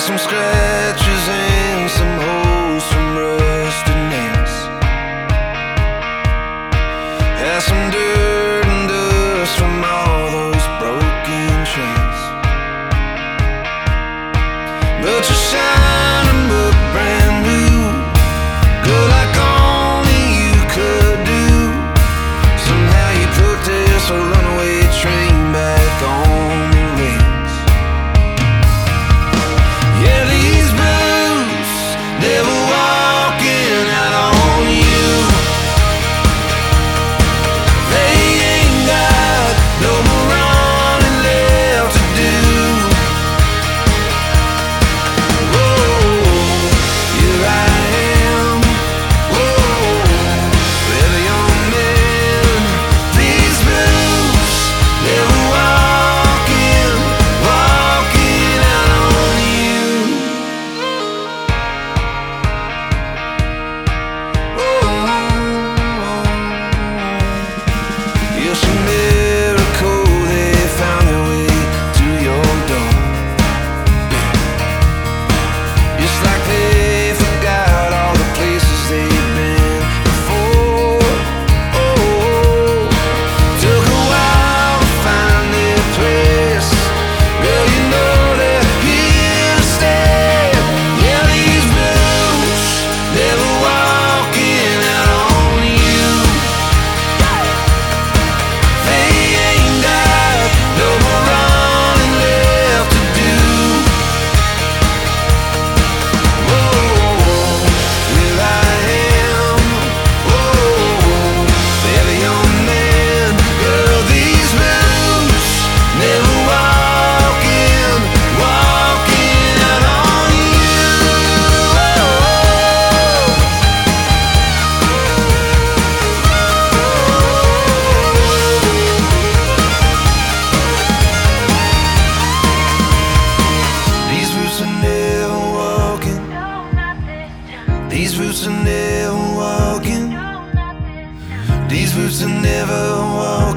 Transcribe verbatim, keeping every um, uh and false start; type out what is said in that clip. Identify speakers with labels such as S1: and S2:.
S1: some scratches and some holes from rusted nails. Have some dirt and dust from all those broken chains. But you're shining but brand new, good like only you could do. Somehow you put this a runaway train back on the rails. Yeah, these blues never walking out on you. They ain't got no more running left to do. Whoa, here I am. Whoa, baby, young man. These blues never walking, walking out on you. It's a miracle they found their way to your door. It's like they forgot all the places they've been before. Oh, took a while to find their place. Girl, you know they're here to stay. Yeah, these blues never walking out on you. They ain't got no more running left to do. Whoa, here I am. Whoa, baby, young man. Girl, these blues never walking, walking out on you. These boots are never walking. These boots are never walking. These boots are never walking.